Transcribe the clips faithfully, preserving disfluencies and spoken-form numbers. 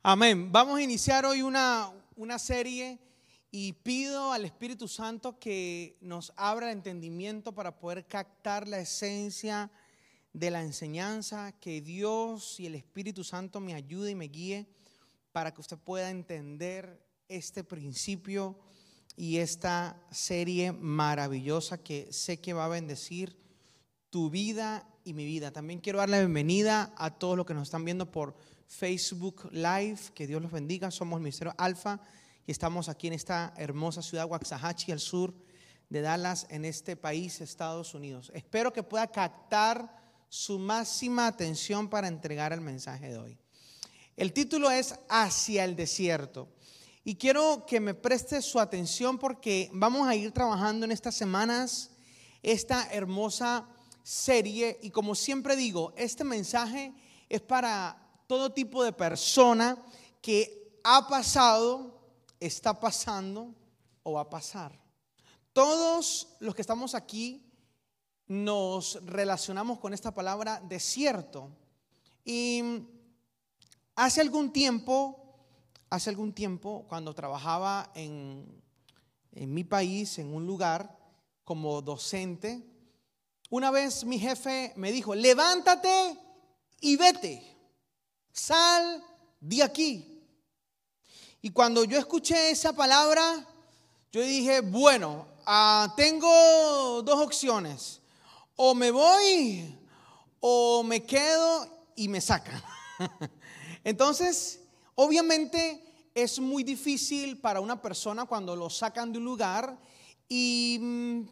Amén. Vamos a iniciar hoy una, una serie y pido al Espíritu Santo que nos abra el entendimiento para poder captar la esencia de la enseñanza, que Dios y el Espíritu Santo me ayude y me guíe para que usted pueda entender este principio y esta serie maravillosa que sé que va a bendecir tu vida y mi vida. También quiero dar la bienvenida a todos los que nos están viendo por Facebook Live. Que Dios los bendiga. Somos el Ministerio Alfa y estamos aquí en esta hermosa ciudad Waxahachie, al sur de Dallas, en este país, Estados Unidos. Espero que pueda captar su máxima atención para entregar el mensaje de hoy. El título es Hacia el desierto. Y quiero que me preste su atención porque vamos a ir trabajando en estas semanas esta hermosa serie. Y como siempre digo, este mensaje es para todo tipo de persona que ha pasado, está pasando o va a pasar. Todos los que estamos aquí nos relacionamos con esta palabra desierto. Y hace algún tiempo, hace algún tiempo, cuando trabajaba en, en mi país, en un lugar como docente, una vez mi jefe me dijo: levántate y vete, sal de aquí. Y cuando yo escuché esa palabra, yo dije: bueno, uh, tengo dos opciones. O me voy o me quedo y me sacan. Entonces, obviamente es muy difícil para una persona cuando lo sacan de un lugar y mmm,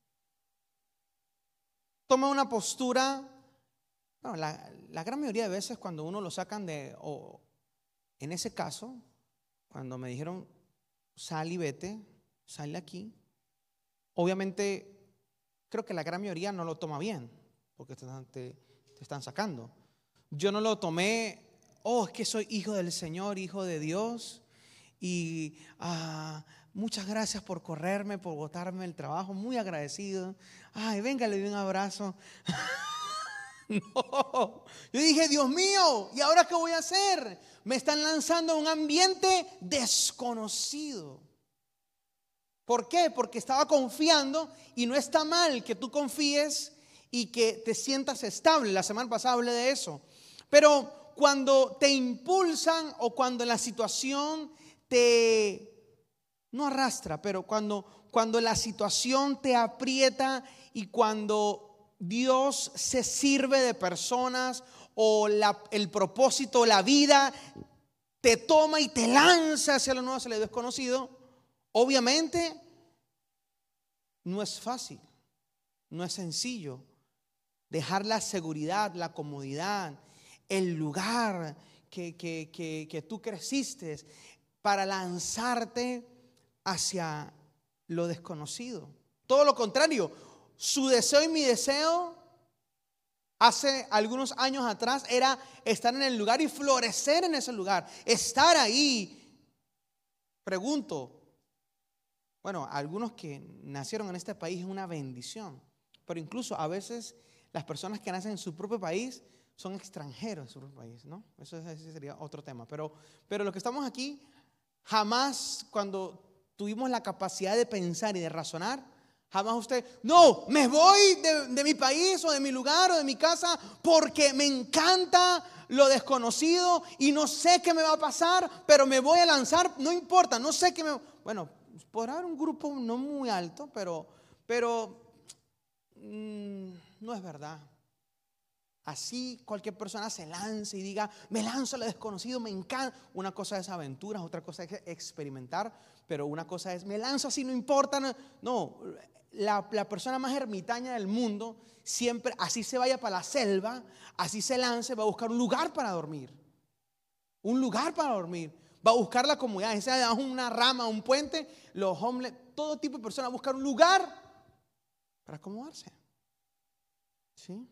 toma una postura. Bueno, la, la gran mayoría de veces cuando uno lo sacan de, o en ese caso, cuando me dijeron sal y vete, sal de aquí, obviamente creo que la gran mayoría no lo toma bien, porque te, te, te están sacando. Yo no lo tomé: oh, es que soy hijo del Señor, hijo de Dios, y ah, muchas gracias por correrme, por botarme el trabajo, muy agradecido. Ay, venga, le doy un abrazo. No, yo dije: Dios mío, ¿y ahora qué voy a hacer? Me están lanzando a un ambiente desconocido. ¿Por qué? Porque estaba confiando, y no está mal que tú confíes y que te sientas estable. La semana pasada hablé de eso. Pero cuando te impulsan o cuando la situación te, no arrastra, pero cuando, cuando la situación te aprieta y cuando Dios se sirve de personas o la, el propósito, la vida te toma y te lanza hacia lo nuevo, hacia lo desconocido, obviamente no es fácil, no es sencillo dejar la seguridad, la comodidad, el lugar que, que, que, que tú creciste para lanzarte hacia lo desconocido. Todo lo contrario, su deseo y mi deseo hace algunos años atrás era estar en el lugar y florecer en ese lugar, estar ahí. Pregunto, bueno, algunos que nacieron en este país es una bendición, pero incluso a veces las personas que nacen en su propio país son extranjeros en su propio país, ¿no? Eso ese sería otro tema. Pero, pero los que estamos aquí, jamás cuando tuvimos la capacidad de pensar y de razonar, jamás usted: no, me voy de, de mi país o de mi lugar o de mi casa porque me encanta lo desconocido y no sé qué me va a pasar, pero me voy a lanzar, no importa, no sé qué me... Bueno, podrá haber un grupo no muy alto, pero, pero mmm, no es verdad. Así cualquier persona se lance y diga: me lanzo a lo desconocido, me encanta. Una cosa es aventuras, otra cosa es experimentar, pero una cosa es: me lanzo así, no importa. No, no la, la persona más ermitaña del mundo, siempre, así se vaya para la selva, así se lance, va a buscar un lugar para dormir. Un lugar para dormir. Va a buscar la comodidad, sea una rama, un puente, los hombres, todo tipo de personas, a buscar un lugar para acomodarse. ¿Sí?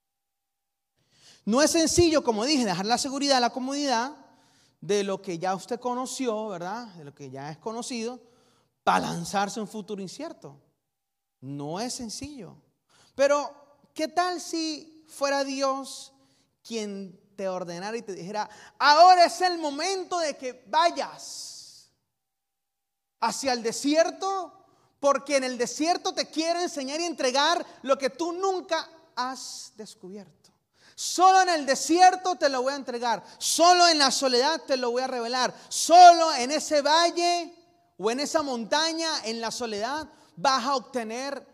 No es sencillo, como dije, dejar la seguridad, la comodidad de lo que ya usted conoció, ¿verdad? De lo que ya es conocido, para lanzarse a un futuro incierto. No es sencillo. Pero, ¿qué tal si fuera Dios quien te ordenara y te dijera, ahora es el momento de que vayas hacia el desierto, porque en el desierto te quiero enseñar y entregar lo que tú nunca has descubierto. Solo en el desierto te lo voy a entregar, solo en la soledad te lo voy a revelar, solo en ese valle o en esa montaña, en la soledad, vas a obtener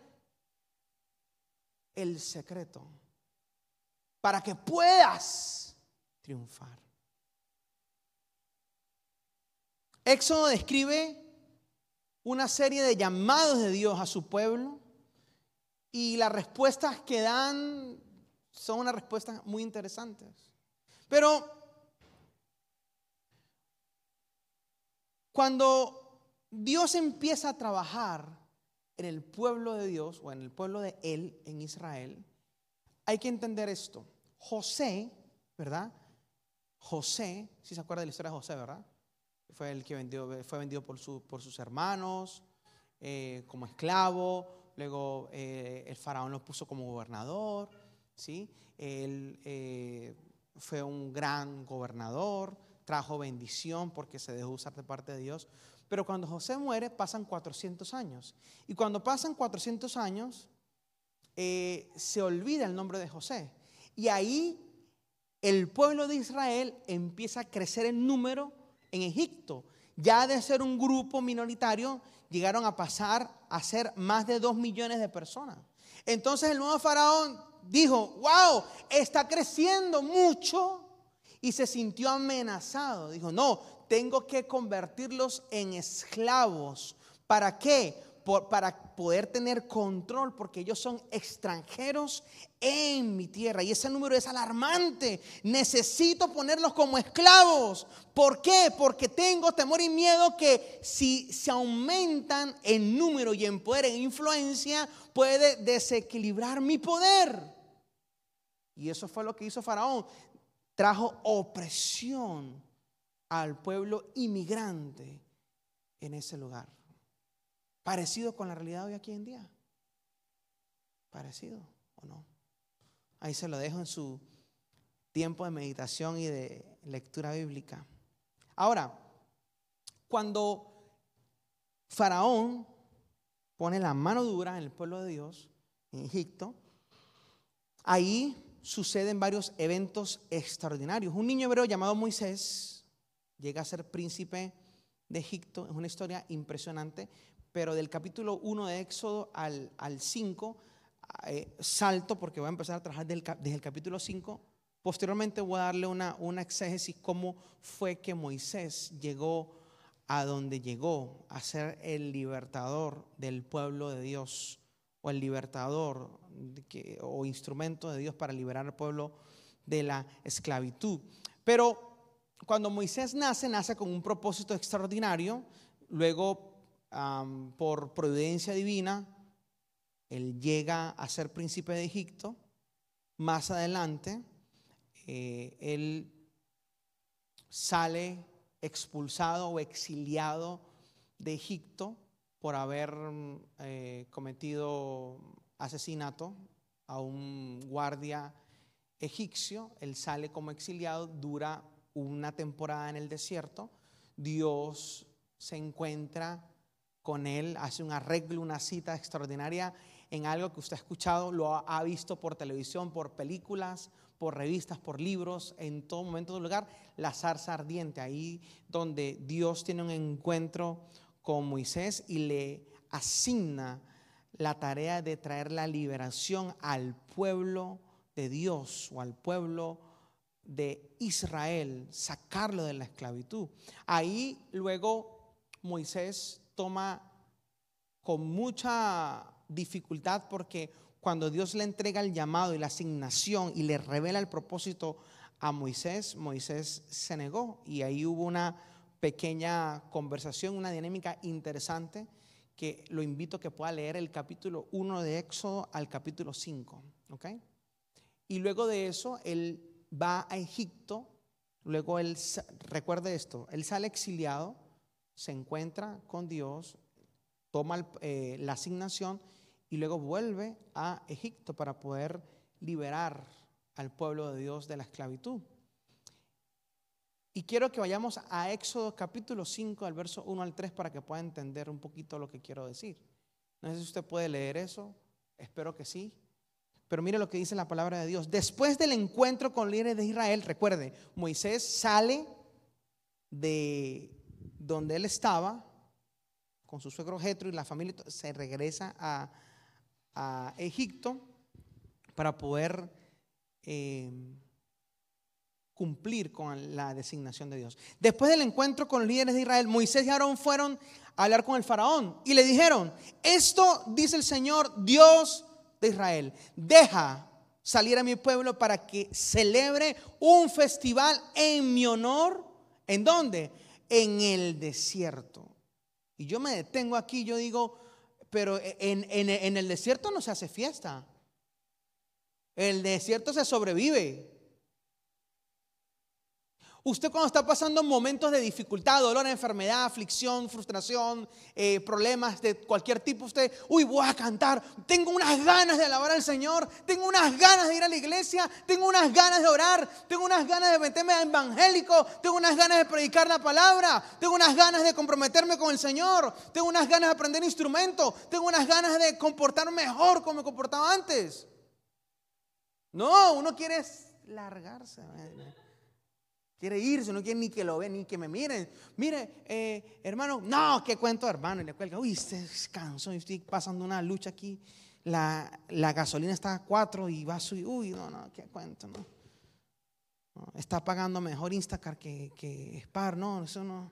el secreto para que puedas triunfar. Éxodo describe una serie de llamados de Dios a su pueblo y las respuestas que dan son unas respuestas muy interesantes. Pero cuando Dios empieza a trabajar en el pueblo de Dios o en el pueblo de Él, en Israel, hay que entender esto. José, ¿verdad? José, si se acuerda de la historia de José, ¿verdad? Fue el que vendió, fue vendido por, su, por sus hermanos eh, como esclavo. Luego eh, el faraón lo puso como gobernador, ¿sí? Él eh, fue un gran gobernador, trajo bendición porque se dejó usar de parte de Dios. Pero cuando José muere pasan cuatrocientos años. Y cuando pasan cuatrocientos años eh, se olvida el nombre de José. Y ahí el pueblo de Israel empieza a crecer en número en Egipto. Ya de ser un grupo minoritario llegaron a pasar a ser más de dos millones de personas. Entonces el nuevo faraón dijo, wow, está creciendo mucho, y se sintió amenazado. Dijo, no, tengo que convertirlos en esclavos. ¿Para qué? Por, para poder tener control, porque ellos son extranjeros en mi tierra. Y ese número es alarmante. Necesito ponerlos como esclavos. ¿Por qué? Porque tengo temor y miedo que si se aumentan en número y en poder, en influencia, puede desequilibrar mi poder. Y eso fue lo que hizo Faraón. Trajo opresión al pueblo inmigrante en ese lugar. Parecido con la realidad hoy aquí en día. Parecido o no. Ahí se lo dejo en su tiempo de meditación y de lectura bíblica. Ahora, cuando Faraón pone la mano dura en el pueblo de Dios, en Egipto, ahí suceden varios eventos extraordinarios. Un niño hebreo llamado Moisés llega a ser príncipe de Egipto. Es una historia impresionante. Pero del capítulo uno de Éxodo al, al cinco, eh, salto porque voy a empezar a trabajar del, desde el capítulo cinco. Posteriormente voy a darle una, una exégesis cómo fue que Moisés llegó a donde llegó, a ser el libertador del pueblo de Dios, o el libertador de que, o instrumento de Dios para liberar al pueblo de la esclavitud. Pero cuando Moisés nace, nace con un propósito extraordinario. Luego, Um, por providencia divina, él llega a ser príncipe de Egipto. Más adelante, eh, él sale expulsado o exiliado de Egipto por haber eh, cometido asesinato a un guardia egipcio. Él sale como exiliado, dura una temporada en el desierto. Dios se encuentra con él, hace un arreglo, una cita extraordinaria en algo que usted ha escuchado, lo ha visto por televisión, por películas, por revistas, por libros, en todo momento, todo lugar, la zarza ardiente, ahí donde Dios tiene un encuentro con Moisés y le asigna la tarea de traer la liberación al pueblo de Dios o al pueblo de Israel, sacarlo de la esclavitud. Ahí luego Moisés toma con mucha dificultad, porque cuando Dios le entrega el llamado y la asignación y le revela el propósito a Moisés, Moisés se negó, y ahí hubo una pequeña conversación, una dinámica interesante que lo invito a que pueda leer el capítulo uno de Éxodo al capítulo cinco, ¿ok? Y luego de eso él va a Egipto. Luego él, recuerde esto, él sale exiliado, se encuentra con Dios, toma el, eh, la asignación y luego vuelve a Egipto para poder liberar al pueblo de Dios de la esclavitud. Y quiero que vayamos a Éxodo capítulo cinco, al verso uno al tres, para que pueda entender un poquito lo que quiero decir. No sé si usted puede leer eso, espero que sí. Pero mire lo que dice la palabra de Dios. Después del encuentro con líderes de Israel, recuerde, Moisés sale de donde él estaba con su suegro Jetro y la familia, se regresa a, a Egipto para poder eh, cumplir con la designación de Dios. Después del encuentro con los líderes de Israel, Moisés y Aarón fueron a hablar con el faraón y le dijeron: esto dice el Señor Dios de Israel, deja salir a mi pueblo para que celebre un festival en mi honor. ¿En dónde? En el desierto. Y yo me detengo aquí, yo digo, pero en, en, en el desierto no se hace fiesta. En el desierto se sobrevive. Usted cuando está pasando momentos de dificultad, dolor, enfermedad, aflicción, frustración, eh, problemas de cualquier tipo, usted, uy, voy a cantar, tengo unas ganas de alabar al Señor, tengo unas ganas de ir a la iglesia, tengo unas ganas de orar, tengo unas ganas de meterme a evangélico, tengo unas ganas de predicar la palabra, tengo unas ganas de comprometerme con el Señor, tengo unas ganas de aprender instrumento, tengo unas ganas de comportarme mejor como me comportaba antes. No, uno quiere largarse, quiere irse, no quiere ni que lo vean, ni que me miren. Mire, eh, hermano, no, ¿qué cuento, hermano? Y le cuelga, uy, usted es cansón, estoy pasando una lucha aquí. La, la gasolina está a cuatro y va a subir. Uy, no, no, ¿qué cuento? No. No, está pagando mejor Instacart que, que Spar, no, eso no.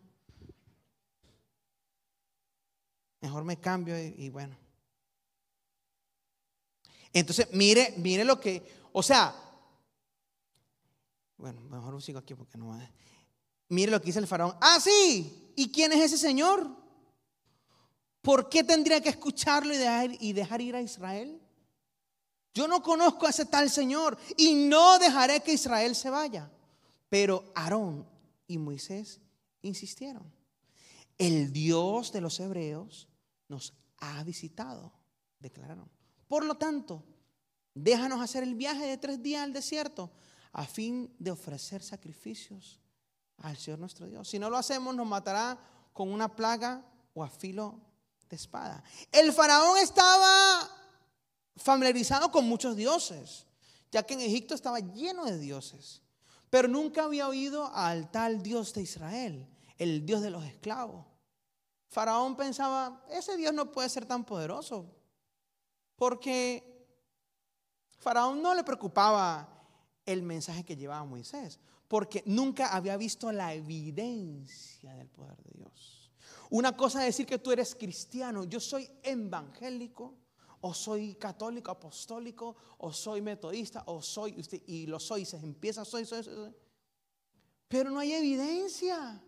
Mejor me cambio y, y bueno. Entonces, mire, mire lo que, o sea, bueno, mejor sigo aquí porque no va a... Mire lo que dice el faraón. Ah, sí. ¿Y quién es ese señor? ¿Por qué tendría que escucharlo y dejar, y dejar ir a Israel? Yo no conozco a ese tal señor y no dejaré que Israel se vaya. Pero Aarón y Moisés insistieron. El Dios de los hebreos nos ha visitado, declararon. Por lo tanto, déjanos hacer el viaje de tres días al desierto a fin de ofrecer sacrificios al Señor nuestro Dios. Si no lo hacemos, nos matará con una plaga o a filo de espada. El faraón estaba familiarizado con muchos dioses, ya que en Egipto estaba lleno de dioses, pero nunca había oído al tal Dios de Israel, el Dios de los esclavos. Faraón pensaba, ese Dios no puede ser tan poderoso, porque Faraón no le preocupaba el mensaje que llevaba Moisés, porque nunca había visto la evidencia del poder de Dios. Una cosa es decir que tú eres cristiano, yo soy evangélico, o soy católico, apostólico, o soy metodista, o soy usted, y lo soy, se empieza, soy, soy, soy, soy. Pero no hay evidencia.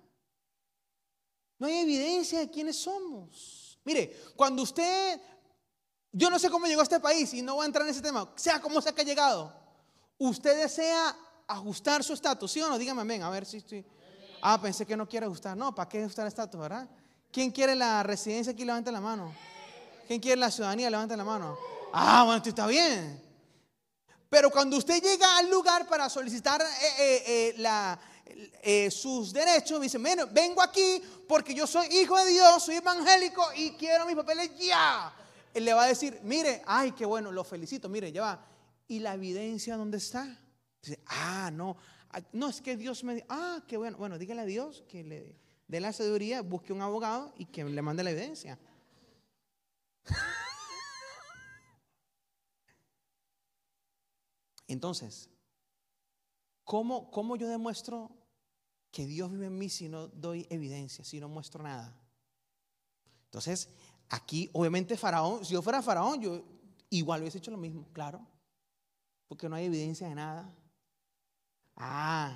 No hay evidencia de quiénes somos. Mire, cuando usted, yo no sé cómo llegó a este país y no voy a entrar en ese tema, sea como sea que ha llegado. Usted desea ajustar su estatus, ¿sí o no? Dígame amén, a ver si estoy. Ah, pensé que no quiere ajustar. No, ¿para qué ajustar el estatus, verdad? ¿Quién quiere la residencia aquí? Levante la mano. ¿Quién quiere la ciudadanía? Levante la mano. Ah, bueno, esto está bien. Pero cuando usted llega al lugar para solicitar eh, eh, eh, la, eh, sus derechos, dice, bueno, vengo aquí porque yo soy hijo de Dios, soy evangélico y quiero mis papeles ya. Él le va a decir, mire, ay, qué bueno, lo felicito, mire, ya va. ¿Y la evidencia dónde está? Dice, ah, no, no, es que Dios me dijo, ah, qué bueno, bueno, dígale a Dios que le dé la sabiduría, busque un abogado y que le mande la evidencia. Entonces, ¿cómo, ¿cómo yo demuestro que Dios vive en mí si no doy evidencia, si no muestro nada? Entonces, aquí obviamente Faraón, si yo fuera Faraón, yo igual hubiese hecho lo mismo, claro, porque no hay evidencia de nada. Ah,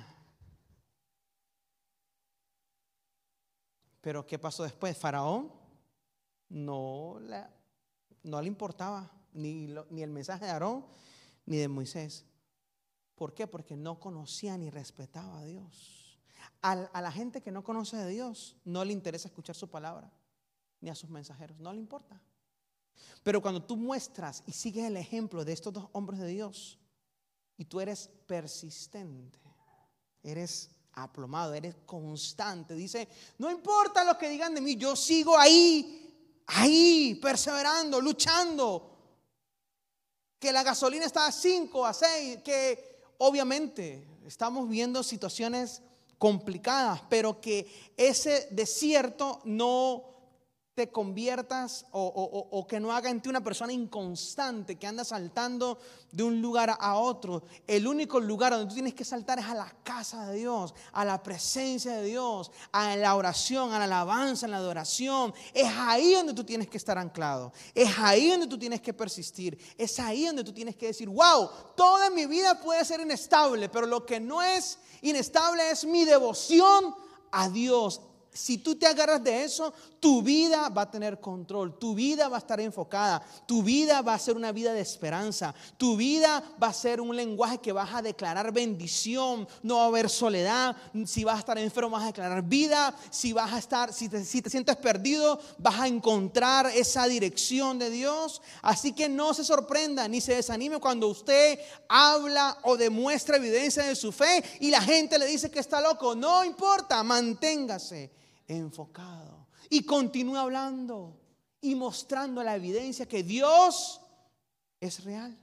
pero ¿qué pasó después? Faraón no le, no le importaba ni, lo, ni el mensaje de Aarón ni de Moisés. ¿Por qué? Porque no conocía ni respetaba a Dios. A, a la gente que no conoce de Dios no le interesa escuchar su palabra, ni a sus mensajeros, no le importa. Pero cuando tú muestras y sigues el ejemplo de estos dos hombres de Dios y tú eres persistente, eres aplomado, eres constante. Dice, no importa lo que digan de mí, yo sigo ahí, ahí, perseverando, luchando. Que la gasolina está a cinco, a seis, que obviamente estamos viendo situaciones complicadas, pero que ese desierto no te conviertas o, o, o que no haga en ti una persona inconstante que anda saltando de un lugar a otro. El único lugar donde tú tienes que saltar es a la casa de Dios, a la presencia de Dios, a la oración, a la alabanza, a la adoración. Es ahí donde tú tienes que estar anclado, es ahí donde tú tienes que persistir, es ahí donde tú tienes que decir, wow, toda mi vida puede ser inestable, pero lo que no es inestable es mi devoción a Dios. Si tú te agarras de eso, tu vida va a tener control, tu vida va a estar enfocada, tu vida va a ser una vida de esperanza, tu vida va a ser un lenguaje que vas a declarar bendición, no va a haber soledad. Si vas a estar enfermo, vas a declarar vida. Si vas a estar, si te, si te sientes perdido, vas a encontrar esa dirección de Dios. Así que no se sorprenda ni se desanime cuando usted habla o demuestra evidencia de su fe y la gente le dice que está loco. No importa, manténgase enfocado y continúa hablando y mostrando la evidencia que Dios es real.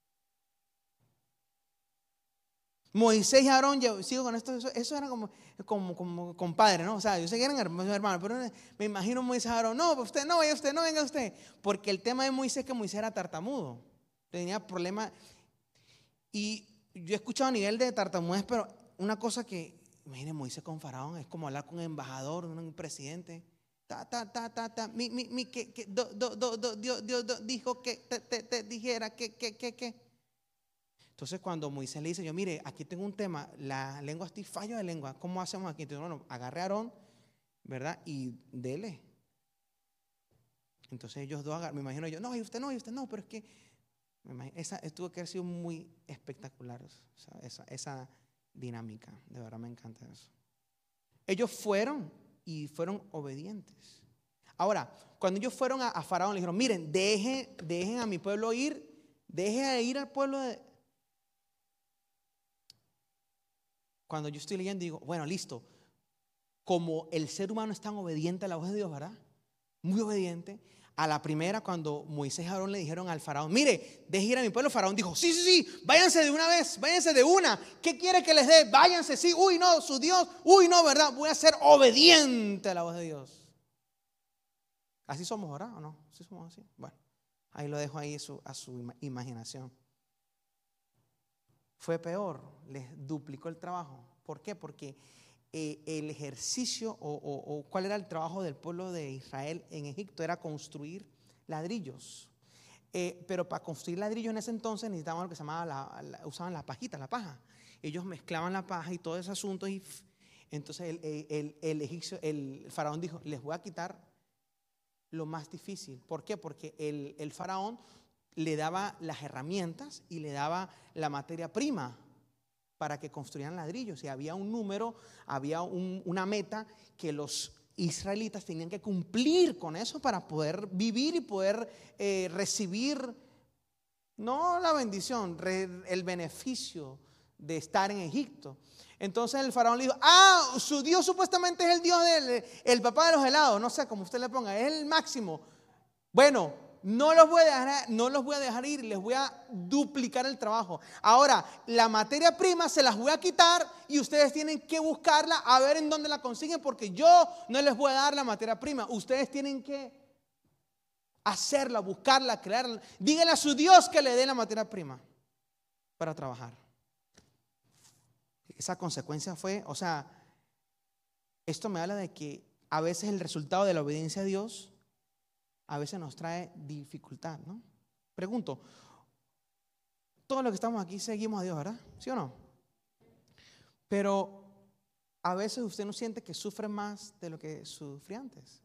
Moisés y Aarón, yo sigo con esto, eso, eso era como, como, como compadre, ¿no? O sea, yo sé que eran hermanos, pero me imagino Moisés y Aarón, no, usted no vaya usted, no venga usted, porque el tema de Moisés es que Moisés era tartamudo, tenía problemas, y yo he escuchado a nivel de tartamudez, pero una cosa que imagínense, Moisés con Faraón es como hablar con un embajador, un presidente. Ta, ta, ta, ta, ta. Mi, mi, mi, que, que, do, do, do, do, Dios, Dios, Dios dijo que te, te, te dijera que, que, que, que. Entonces, cuando Moisés le dice, yo, mire, aquí tengo un tema, la lengua, estoy fallo de lengua. ¿Cómo hacemos aquí? Entonces, bueno, agarre a Aarón, ¿verdad? Y dele. Entonces, ellos dos agarran, me imagino yo, no, y usted no, y usted no, pero es que, me imagino, esa tuvo que haber sido muy espectacular, o sea, esa, esa dinámica, de verdad me encanta eso. Ellos fueron y fueron obedientes. Ahora, cuando ellos fueron a, a Faraón, le dijeron, miren, dejen, dejen a mi pueblo ir, dejen ir al pueblo de... Cuando yo estoy leyendo digo, bueno, listo, como el ser humano es tan obediente a la voz de Dios, ¿verdad? Muy obediente. A la primera, cuando Moisés y Aarón le dijeron al faraón, mire, deje ir a mi pueblo, Faraón dijo, sí, sí, sí, váyanse de una vez, váyanse de una. ¿Qué quiere que les dé? Váyanse, sí, uy, no, su Dios, uy, no, ¿verdad? Voy a ser obediente a la voz de Dios. Así somos, ¿verdad? ¿O no? ¿Sí somos así? Bueno, ahí lo dejo ahí a su, a su imaginación. Fue peor, les duplicó el trabajo. ¿Por qué? Porque Eh, el ejercicio o, o, o cuál era el trabajo del pueblo de Israel en Egipto era construir ladrillos, eh, pero para construir ladrillos en ese entonces necesitaban lo que se llamaba la, la, usaban la pajita, la paja. Ellos mezclaban la paja y todo ese asunto y entonces el, el, el, el egipcio, el faraón dijo, les voy a quitar lo más difícil. ¿Por qué? Porque el, el faraón le daba las herramientas y le daba la materia prima para que construyeran ladrillos, y había un número, había un, una meta que los israelitas tenían que cumplir con eso para poder vivir y poder eh, recibir, no la bendición, re, el beneficio de estar en Egipto. Entonces el faraón le dijo, ah, su Dios supuestamente es el Dios del el papá de los helados, no sé, como usted le ponga, es el máximo. Bueno, No los, voy a dejar, no los voy a dejar ir, les voy a duplicar el trabajo. Ahora, la materia prima se las voy a quitar y ustedes tienen que buscarla a ver en dónde la consiguen, porque yo no les voy a dar la materia prima. Ustedes tienen que hacerla, buscarla, crearla. Díganle a su Dios que le dé la materia prima para trabajar. Esa consecuencia fue, o sea, esto me habla de que a veces el resultado de la obediencia a Dios a veces nos trae dificultad, ¿no? Pregunto, todos los que estamos aquí seguimos a Dios, ¿verdad? ¿Sí o no? Pero a veces usted no siente que sufre más de lo que sufría antes.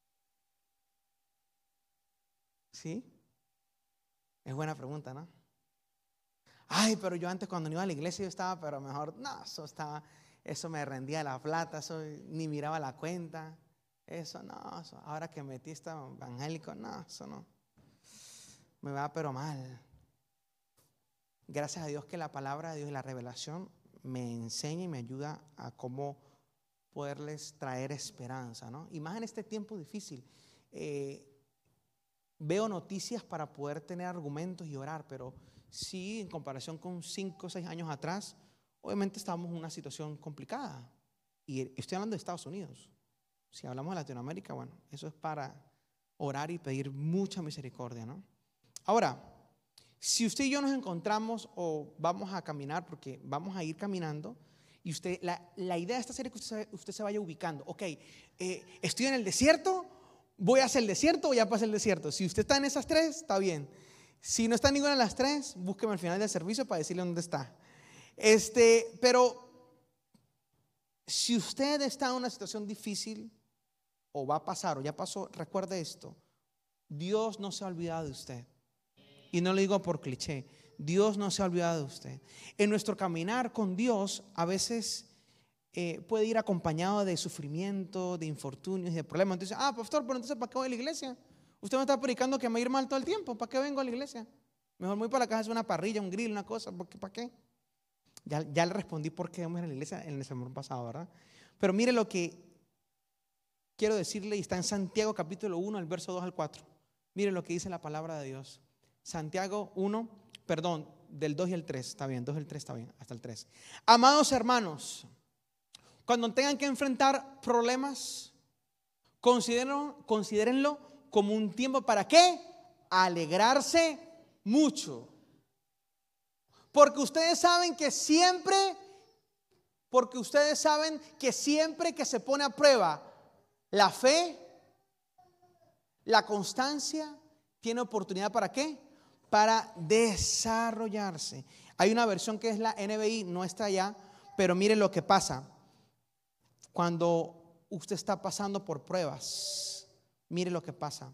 ¿Sí? Es buena pregunta, ¿no? Ay, pero yo antes cuando no iba a la iglesia yo estaba, pero mejor, no, eso estaba, eso me rendía la plata, eso ni miraba la cuenta. Eso no, eso, ahora que metí este evangélico, no, eso no. Me va pero mal. Gracias a Dios que la palabra de Dios y la revelación me enseña y me ayuda a cómo poderles traer esperanza, ¿no? Y más en este tiempo difícil. Eh, veo noticias para poder tener argumentos y orar, pero sí, en comparación con cinco o seis años atrás, obviamente estamos en una situación complicada. Y estoy hablando de Estados Unidos. Si hablamos de Latinoamérica, bueno, eso es para orar y pedir mucha misericordia, ¿no? Ahora, si usted y yo nos encontramos o vamos a caminar, porque vamos a ir caminando, y usted, la, la idea de esta serie es que usted, usted se vaya ubicando. Ok, eh, estoy en el desierto, voy hacia el desierto o ya pasé el desierto. Si usted está en esas tres, está bien. Si no está en ninguna de las tres, búsqueme al final del servicio para decirle dónde está. Este, pero si usted está en una situación difícil, o va a pasar, o ya pasó, recuerde esto: Dios no se ha olvidado de usted. Y no lo digo por cliché, Dios no se ha olvidado de usted. En nuestro caminar con Dios a veces eh, puede ir acompañado de sufrimiento, de infortunios y de problemas. Entonces, ah, pastor, pero entonces ¿para qué voy a la iglesia? Usted me está predicando que me va a ir mal todo el tiempo. ¿Para qué vengo a la iglesia? Mejor me voy para la casa, hacer una parrilla, un grill, una cosa. ¿Para qué? ¿Para qué? Ya, ya le respondí por qué vamos a la iglesia en el sermón pasado, ¿verdad? Pero mire lo que quiero decirle, y está en Santiago capítulo uno, el verso dos al cuatro. Mire lo que dice la palabra de Dios. Santiago uno, perdón, del dos y el tres, está bien, dos y el tres está bien, hasta el tres. Amados hermanos, cuando tengan que enfrentar problemas, considérenlo, considérenlo como un tiempo para ¿qué? Alegrarse mucho. Porque ustedes saben que siempre, porque ustedes saben que siempre que se pone a prueba la fe, la constancia, tiene oportunidad para ¿qué? Para desarrollarse. Hay una versión que es la N B I, no está allá, pero mire lo que pasa cuando usted está pasando por pruebas. Mire lo que pasa.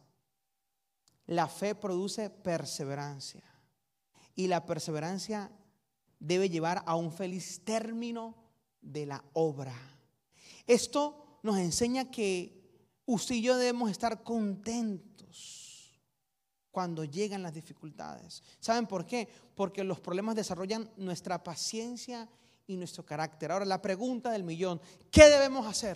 La fe produce perseverancia, y la perseverancia debe llevar a un feliz término de la obra. Esto nos enseña que usted y yo debemos estar contentos cuando llegan las dificultades. ¿Saben por qué? Porque los problemas desarrollan nuestra paciencia y nuestro carácter. Ahora, la pregunta del millón: ¿qué debemos hacer?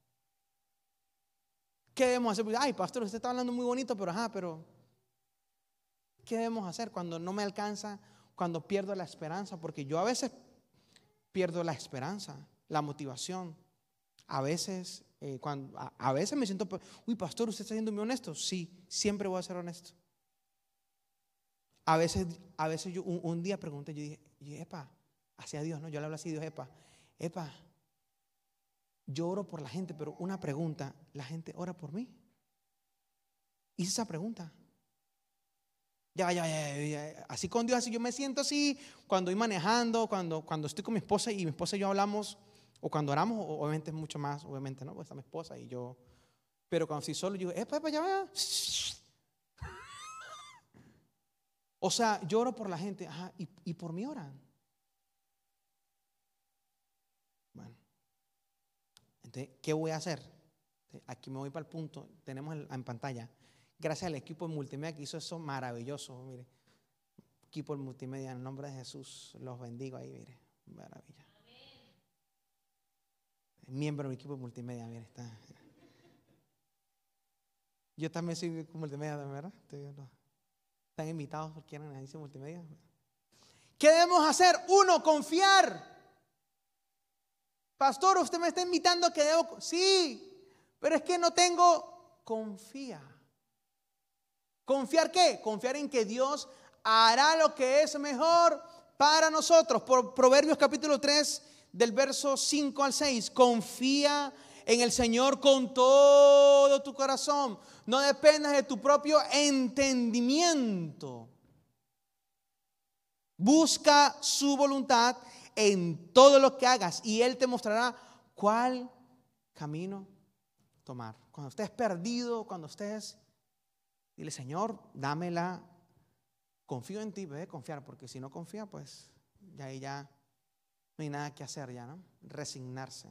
¿Qué debemos hacer? Ay, pastor, usted está hablando muy bonito, pero ajá, pero ¿qué debemos hacer cuando no me alcanza? Cuando pierdo la esperanza, porque yo a veces pierdo la esperanza, la motivación. A veces, eh, cuando, a, a veces me siento, uy, pastor, ¿usted está siendo muy honesto? Sí, siempre voy a ser honesto. A veces, a veces yo un, un día pregunté, yo dije, yo, epa, hacia Dios, ¿no? Yo le hablo así, Dios, epa, epa, yo oro por la gente, pero una pregunta, ¿la gente ora por mí? Hice esa pregunta. Ya, ya, ya, ya, así con Dios, así yo me siento así cuando voy manejando, cuando, cuando estoy con mi esposa y mi esposa y yo hablamos, o cuando oramos, obviamente es mucho más, obviamente, ¿no? Pues está mi esposa y yo, pero cuando estoy solo, yo digo, epa, epa, ya, ya. O sea, yo oro por la gente, ajá, y, y por mí oran. Bueno, entonces, ¿qué voy a hacer? Aquí me voy para el punto, tenemos en pantalla. Gracias al equipo de multimedia que hizo eso maravilloso, mire. Equipo de multimedia, en el nombre de Jesús, los bendigo ahí, mire. Maravilla. Miembro del equipo de multimedia, mire, está. Yo también soy de multimedia, ¿verdad? Están invitados porque quieren agencia multimedia. ¿Qué debemos hacer? Uno, confiar. Pastor, usted me está invitando a que debo. Sí, pero es que no tengo. Confía. ¿Confiar qué? Confiar en que Dios hará lo que es mejor para nosotros. Por Proverbios capítulo tres, del verso cinco al seis. Confía en el Señor con todo tu corazón. No dependas de tu propio entendimiento. Busca su voluntad en todo lo que hagas y Él te mostrará cuál camino tomar. Cuando estés perdido, cuando estés, dile, Señor, dámela. Confío en ti, debe confiar, porque si no confía, pues ya ahí ya no hay nada que hacer ya, ¿no? Resignarse.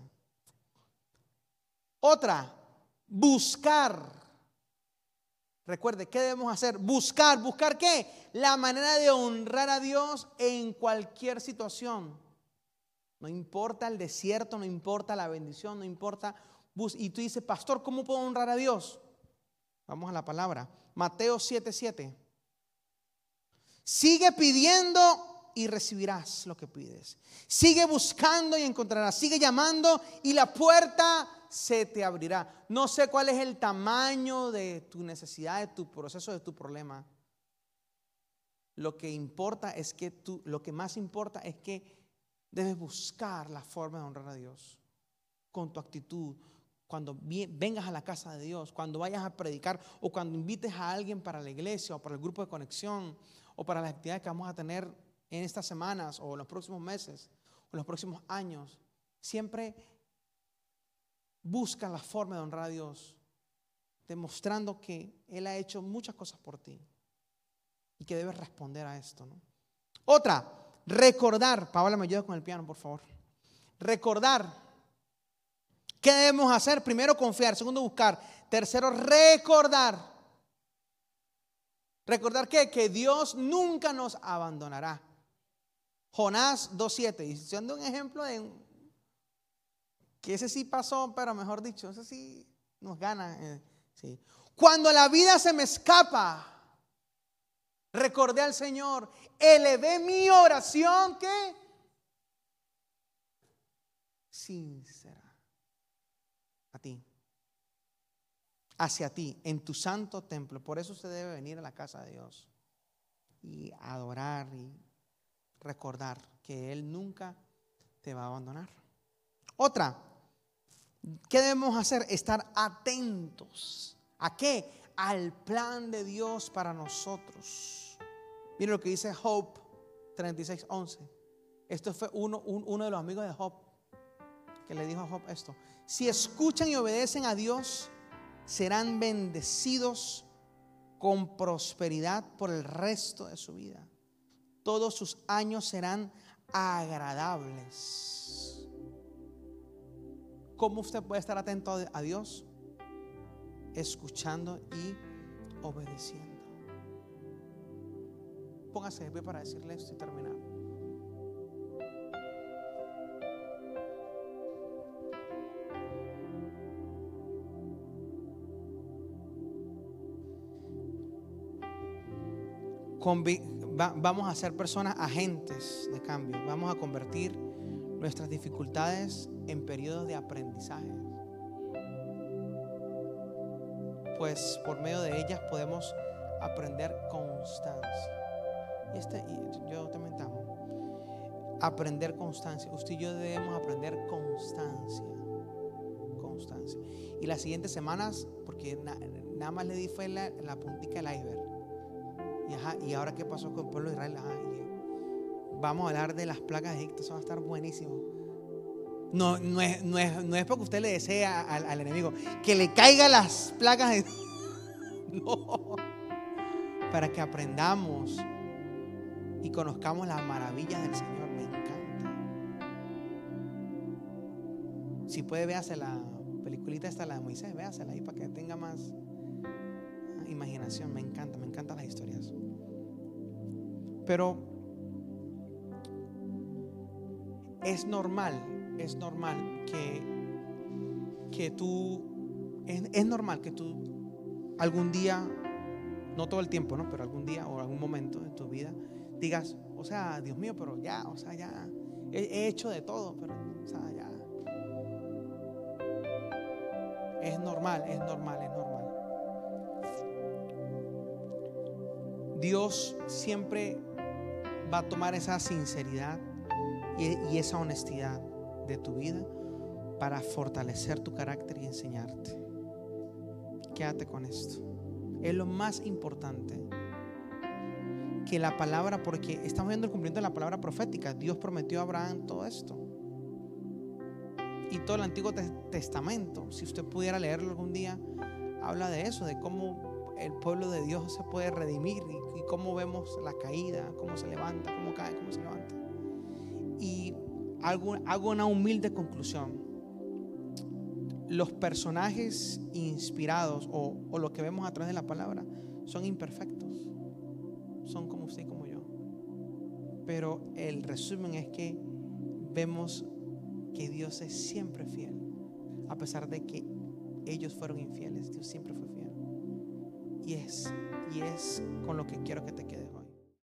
Otra, buscar. Recuerde, ¿qué debemos hacer? Buscar, ¿buscar qué? La manera de honrar a Dios en cualquier situación. No importa el desierto, no importa la bendición, no importa. Y tú dices, pastor, ¿cómo puedo honrar a Dios? Vamos a la palabra. Mateo siete siete. Sigue pidiendo y recibirás lo que pides. Sigue buscando y encontrarás. Sigue llamando y la puerta se te abrirá. No sé cuál es el tamaño de tu necesidad, de tu proceso, de tu problema. Lo que importa es que tú, lo que más importa es que debes buscar la forma de honrar a Dios con tu actitud. Cuando vengas a la casa de Dios, cuando vayas a predicar o cuando invites a alguien para la iglesia o para el grupo de conexión o para las actividades que vamos a tener en estas semanas o en los próximos meses o en los próximos años, siempre busca la forma de honrar a Dios, demostrando que Él ha hecho muchas cosas por ti y que debes responder a esto, ¿no? Otra, recordar. Paola, me ayuda con el piano, por favor. Recordar. ¿Qué debemos hacer? Primero, confiar. Segundo, buscar. Tercero, recordar. ¿Recordar qué? Que Dios nunca nos abandonará. Jonás dos siete. Y siendo un ejemplo de que ese sí pasó, pero mejor dicho, ese sí nos gana. Eh, sí. Cuando la vida se me escapa, recordé al Señor, elevé mi oración, ¿qué? Sincera. A ti, hacia ti, en tu santo templo. Por eso usted debe venir a la casa de Dios y adorar y recordar que Él nunca te va a abandonar. Otra, ¿qué debemos hacer? Estar atentos. ¿A qué? Al plan de Dios para nosotros. Mire lo que dice Job treinta y seis once. Esto fue uno, un, uno de los amigos de Job que le dijo a Job esto: si escuchan y obedecen a Dios, serán bendecidos con prosperidad por el resto de su vida. Todos sus años serán agradables. ¿Cómo usted puede estar atento a Dios? Escuchando y obedeciendo. Póngase de pie para decirle esto y terminar. Vamos a ser personas agentes de cambio. Vamos a convertir nuestras dificultades en periodos de aprendizaje, pues por medio de ellas podemos aprender constancia. Y este, yo también te amo. Aprender constancia. Usted y yo debemos aprender constancia. Constancia. Y las siguientes semanas, porque na, nada más le di fue la, la puntica del iceberg. Y, ajá, y ahora qué pasó con el pueblo de Israel. Ajá, y vamos a hablar de las plagas de Egipto. Eso va a estar buenísimo. No, no, es, no, es, no es porque usted le desee al, al enemigo que le caigan las plagas de... No, para que aprendamos y conozcamos las maravillas del Señor. Me encanta. Si puede, véase la peliculita esta, la de Moisés, véasela ahí para que tenga más imaginación. Me encanta, me encantan las historias. Pero es normal, es normal que, que tú, es, es normal que tú algún día, no todo el tiempo, ¿no? Pero algún día o algún momento de tu vida digas, o sea, Dios mío, pero ya, o sea, ya he, he hecho de todo, pero, o sea, ya. Es normal, es normal, es normal. Dios siempre va a tomar esa sinceridad y, y esa honestidad de tu vida para fortalecer tu carácter y enseñarte. Quédate con esto. Es lo más importante. Que la palabra, porque estamos viendo el cumplimiento de la palabra profética. Dios prometió a Abraham todo esto. Y todo el Antiguo Testamento, si usted pudiera leerlo algún día, habla de eso, de cómo el pueblo de Dios se puede redimir y, y cómo vemos la caída, cómo se levanta, cómo cae, cómo se levanta. Y hago, hago una humilde conclusión. Los personajes inspirados o, o lo que vemos a través de la palabra son imperfectos. Son como usted y como yo. Pero el resumen es que vemos que Dios es siempre fiel. A pesar de que ellos fueron infieles, Dios siempre fue fiel. Y es, y es con lo que quiero que te quedes hoy.